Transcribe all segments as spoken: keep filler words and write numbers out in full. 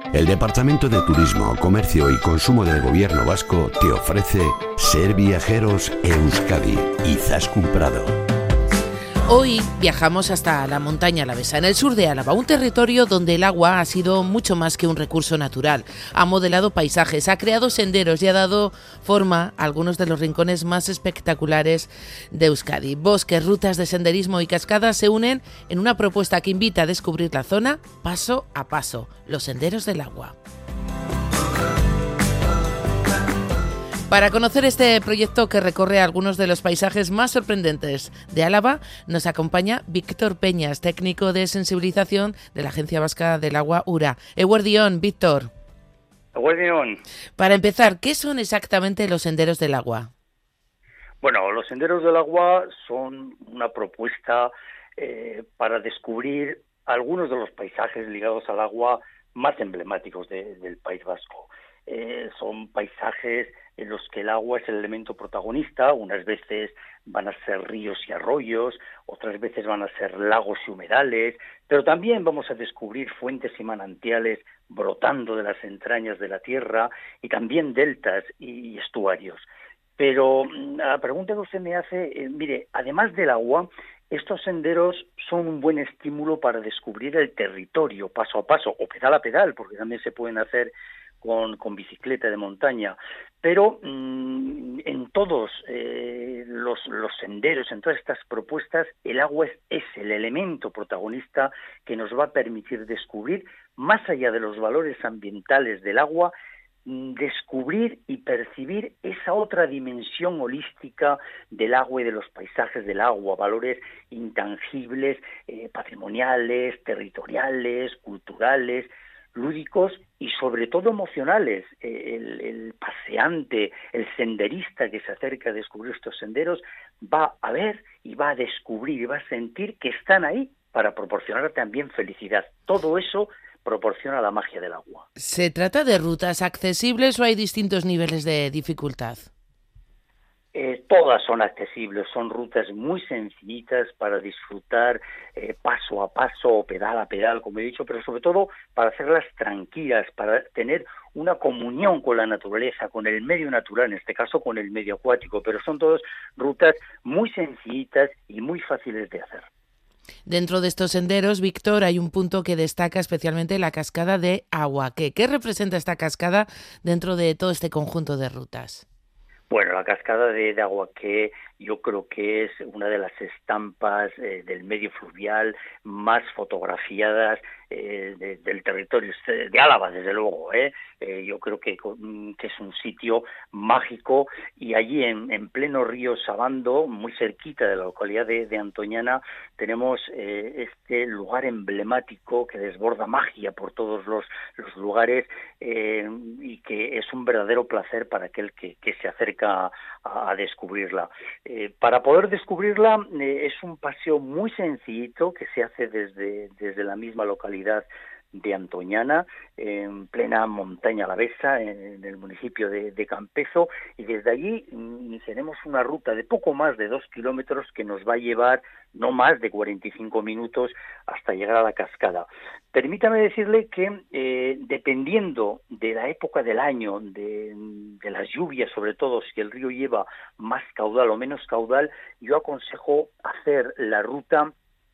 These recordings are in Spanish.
El Departamento de Turismo, Comercio y Consumo del Gobierno Vasco te ofrece Ser Viajeros Euskadi. Izaskun Prado. Hoy viajamos hasta la montaña alavesa, en el sur de Álava, un territorio donde el agua ha sido mucho más que un recurso natural. Ha modelado paisajes, ha creado senderos y ha dado forma a algunos de los rincones más espectaculares de Euskadi. Bosques, rutas de senderismo y cascadas se unen en una propuesta que invita a descubrir la zona paso a paso, los senderos del agua. Para conocer este proyecto que recorre algunos de los paisajes más sorprendentes de Álava, nos acompaña Víctor Peñas, técnico de sensibilización de la Agencia Vasca del Agua, URA. Eguerdión, Víctor. Eguerdión. Para empezar, ¿qué son exactamente los senderos del agua? Bueno, los senderos del agua son una propuesta eh, para descubrir algunos de los paisajes ligados al agua más emblemáticos de, del País Vasco. Eh, son paisajes en los que el agua es el elemento protagonista. Unas veces van a ser ríos y arroyos, otras veces van a ser lagos y humedales, pero también vamos a descubrir fuentes y manantiales brotando de las entrañas de la tierra y también deltas y estuarios. Pero la pregunta que usted me hace, eh, mire, además del agua, estos senderos son un buen estímulo para descubrir el territorio paso a paso, o pedal a pedal, porque también se pueden hacer con, con bicicleta de montaña, pero mmm, en todos eh, los, los senderos, en todas estas propuestas, el agua es, es el elemento protagonista que nos va a permitir descubrir, más allá de los valores ambientales del agua, descubrir y percibir esa otra dimensión holística del agua y de los paisajes del agua, valores intangibles, eh, patrimoniales, territoriales, culturales, lúdicos y sobre todo emocionales. Eh, el, el paseante, el senderista que se acerca a descubrir estos senderos va a ver y va a descubrir y va a sentir que están ahí para proporcionar también felicidad. Todo eso proporciona la magia del agua. ¿Se trata de rutas accesibles o hay distintos niveles de dificultad? Eh, todas son accesibles, son rutas muy sencillitas para disfrutar eh, paso a paso o pedal a pedal, como he dicho, pero sobre todo para hacerlas tranquilas, para tener una comunión con la naturaleza, con el medio natural, en este caso con el medio acuático, pero son todas rutas muy sencillitas y muy fáciles de hacer. Dentro de estos senderos, Víctor, hay un punto que destaca especialmente la cascada de Aguaqué. ¿Qué representa esta cascada dentro de todo este conjunto de rutas? Bueno, la cascada de, de Aguaqué yo creo que es una de las estampas eh, del medio fluvial más fotografiadas eh, de, del territorio de Álava, desde luego. ¿eh? Eh, yo creo que, que es un sitio mágico y allí en, en pleno río Sabando, muy cerquita de la localidad de, de Antoñana, tenemos eh, este lugar emblemático que desborda magia por todos los, los lugares eh, y que es un verdadero placer para aquel que, que se acerca a, a descubrirla. Eh, para poder descubrirla eh, es un paseo muy sencillito que se hace desde, desde la misma localidad de Antoñana, en plena montaña alavesa, en el municipio de, de Campezo, y desde allí iniciaremos una ruta de poco más de dos kilómetros que nos va a llevar no más de cuarenta y cinco minutos hasta llegar a la cascada. Permítame decirle que eh, dependiendo de la época del año, de, de las lluvias sobre todo, si el río lleva más caudal o menos caudal, yo aconsejo hacer la ruta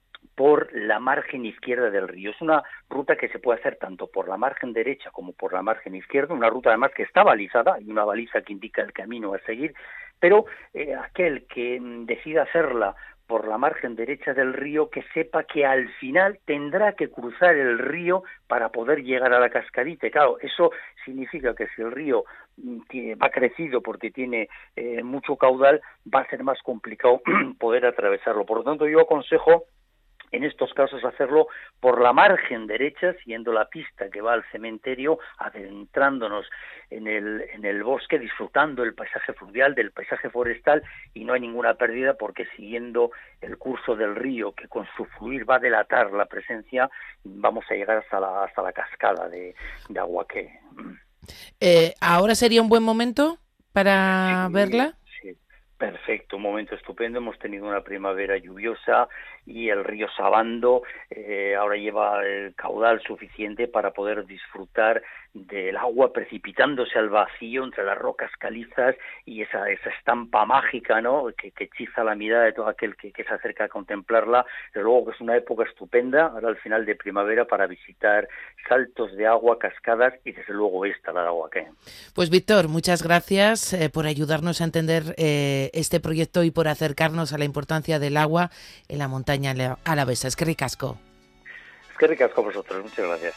por la margen izquierda del río. Es una ruta que se puede hacer tanto por la margen derecha como por la margen izquierda, una ruta además que está balizada, hay una baliza que indica el camino a seguir, pero eh, aquel que decida hacerla por la margen derecha del río, que sepa que al final tendrá que cruzar el río para poder llegar a la cascadita. Claro, eso significa que si el río tiene, va crecido porque tiene eh, mucho caudal, va a ser más complicado poder atravesarlo. Por lo tanto, yo aconsejo en estos casos hacerlo por la margen derecha, siguiendo la pista que va al cementerio, adentrándonos en el, en el bosque, disfrutando del paisaje fluvial, del paisaje forestal, y no hay ninguna pérdida porque siguiendo el curso del río, que con su fluir va a delatar la presencia, vamos a llegar hasta la, hasta la cascada de, de Aguaqué. Eh, ¿Ahora sería un buen momento para sí, verla? Sí. Perfecto, un momento estupendo. Hemos tenido una primavera lluviosa y el río Sabando eh, ahora lleva el caudal suficiente para poder disfrutar del agua precipitándose al vacío entre las rocas calizas y esa, esa estampa mágica, ¿no?, que, que hechiza la mirada de todo aquel que, que se acerca a contemplarla. Desde luego que es una época estupenda, ahora al final de primavera, para visitar saltos de agua, cascadas y desde luego esta, la de Aguaqué. Pues Víctor, muchas gracias eh, por ayudarnos a entender eh, este proyecto y por acercarnos a la importancia del agua en la montaña alavesa. Es que ricasco. Es que ricasco a vosotros, muchas gracias.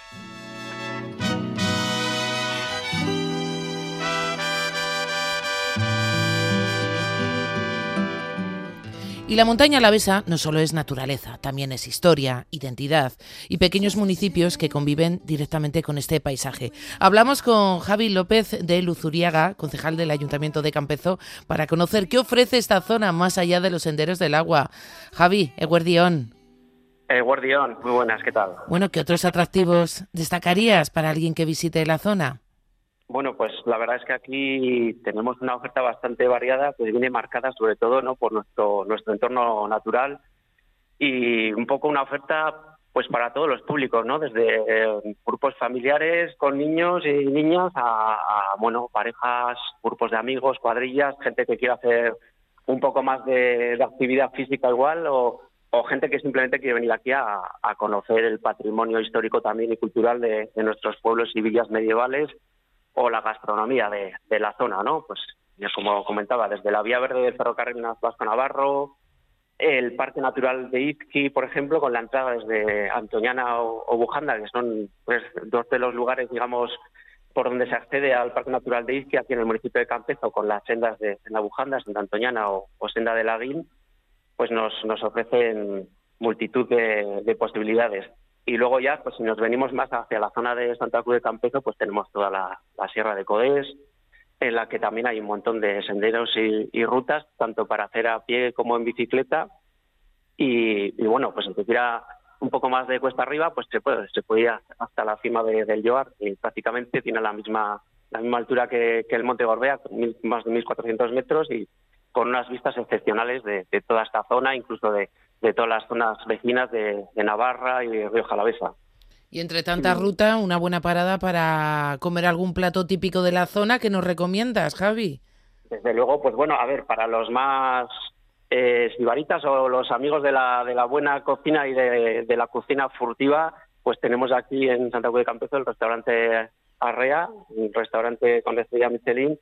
Y la montaña alavesa no solo es naturaleza, también es historia, identidad y pequeños municipios que conviven directamente con este paisaje. Hablamos con Javi López de Luzuriaga, concejal del Ayuntamiento de Campezo, para conocer qué ofrece esta zona más allá de los senderos del agua. Javi, eguerdión. Eguerdión, muy buenas, ¿qué tal? Bueno, ¿qué otros atractivos destacarías para alguien que visite la zona? Bueno, pues la verdad es que aquí tenemos una oferta bastante variada, que viene marcada sobre todo, ¿no?, por nuestro nuestro entorno natural y un poco una oferta pues para todos los públicos, ¿no?, desde eh, grupos familiares con niños y niñas a, a bueno parejas, grupos de amigos, cuadrillas, gente que quiera hacer un poco más de, de actividad física igual o, o gente que simplemente quiere venir aquí a, a conocer el patrimonio histórico también y cultural de, de nuestros pueblos y villas medievales, o la gastronomía de, de la zona, ¿no? Pues como comentaba, desde la vía verde del ferrocarril Vasco-Navarro, el Parque Natural de Izqui, por ejemplo, con la entrada desde Antoñana o, o Bujanda, que son pues dos de los lugares, digamos, por donde se accede al Parque Natural de Izqui, aquí en el municipio de Campezo, con las sendas de, de la Bujanda, Senda Antoñana o, o Senda de Laguín, pues nos, nos ofrecen multitud de, de posibilidades. Y luego ya, pues si nos venimos más hacia la zona de Santa Cruz de Campezo, pues tenemos toda la, la Sierra de Codés, en la que también hay un montón de senderos y, y rutas, tanto para hacer a pie como en bicicleta. Y, y bueno, pues si se quiera un poco más de cuesta arriba, pues se puede, se puede ir hasta la cima de, del Lloar, y prácticamente tiene la misma la misma altura que, que el Monte Gorbea, mil, más de mil cuatrocientos metros, y con unas vistas excepcionales de, de toda esta zona, incluso de de todas las zonas vecinas de, de Navarra y de Rioja Alavesa. Y entre tanta ruta, una buena parada para comer algún plato típico de la zona que nos recomiendas, Javi. Desde luego, pues bueno, a ver, para los más eh, sibaritas o los amigos de la de la buena cocina y de, de la cocina furtiva, pues tenemos aquí en Santa Cruz de Campezo el restaurante Arrea, un restaurante con estrella Michelin,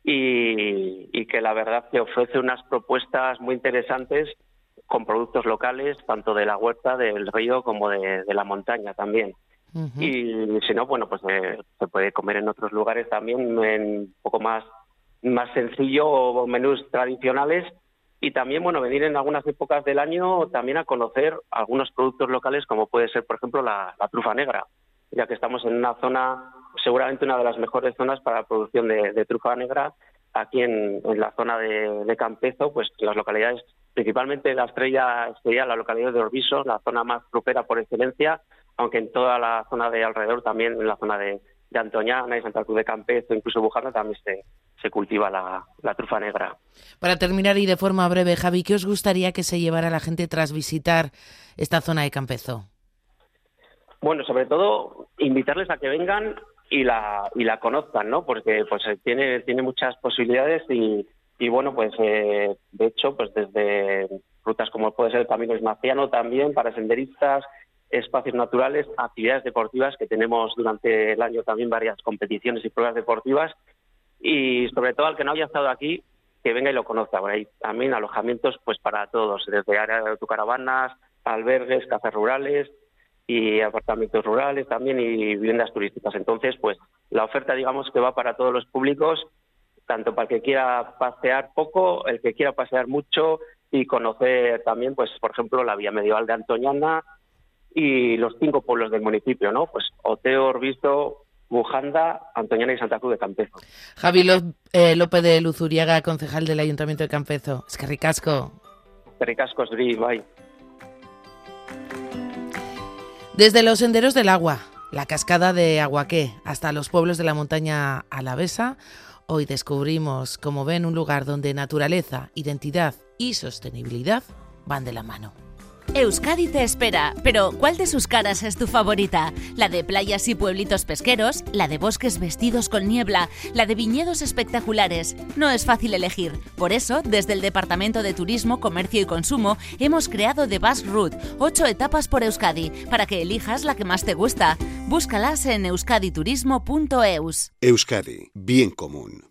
y, y que la verdad que ofrece unas propuestas muy interesantes con productos locales, tanto de la huerta, del río, como de, de la montaña también. Uh-huh. Y si no, bueno, pues eh, se puede comer en otros lugares también, en un poco más, más sencillo, o menús tradicionales. Y también, bueno, venir en algunas épocas del año también a conocer algunos productos locales, como puede ser, por ejemplo, la, la trufa negra, ya que estamos en una zona, seguramente una de las mejores zonas para la producción de, de trufa negra, aquí en, en la zona de, de Campezo, pues las localidades, principalmente la estrella sería la localidad de Orbiso, la zona más trufera por excelencia, aunque en toda la zona de alrededor, también en la zona de, de Antoñana y Santa Cruz de Campezo, incluso Bujanda, también se, se cultiva la, la trufa negra. Para terminar y de forma breve, Javi, ¿qué os gustaría que se llevara la gente tras visitar esta zona de Campezo? Bueno, sobre todo invitarles a que vengan y la y la conozcan, ¿no? Porque pues tiene tiene muchas posibilidades y y bueno, pues eh, de hecho, pues desde rutas como puede ser el Camino Ismaciano también para senderistas, espacios naturales, actividades deportivas, que tenemos durante el año también varias competiciones y pruebas deportivas, y sobre todo al que no haya estado aquí, que venga y lo conozca. Por ahí también alojamientos pues para todos, desde áreas de autocaravanas, albergues, casas rurales y apartamentos rurales también, y viviendas turísticas. Entonces, pues la oferta, digamos, que va para todos los públicos, tanto para el que quiera pasear poco, el que quiera pasear mucho y conocer también, pues por ejemplo, la vía medieval de Antoñana y los cinco pueblos del municipio, ¿no? Pues Oteo, Orbiso, Bujanda, Antoñana y Santa Cruz de Campezo. Javi López de Luzuriaga, concejal del Ayuntamiento de Campezo. Es que ricasco. Es que ricasco, Sri, bye. Desde los senderos del agua, la cascada de Aguaqué, hasta los pueblos de la montaña alavesa, Hoy descubrimos, como ven, un lugar donde naturaleza, identidad y sostenibilidad van de la mano. Euskadi te espera, pero ¿cuál de sus caras es tu favorita? ¿La de playas y pueblitos pesqueros? ¿La de bosques vestidos con niebla? ¿La de viñedos espectaculares? No es fácil elegir. Por eso, desde el Departamento de Turismo, Comercio y Consumo, hemos creado The Bus Route, ocho etapas por Euskadi, para que elijas la que más te gusta. Búscalas en euskaditurismo punto eus. Euskadi, bien común.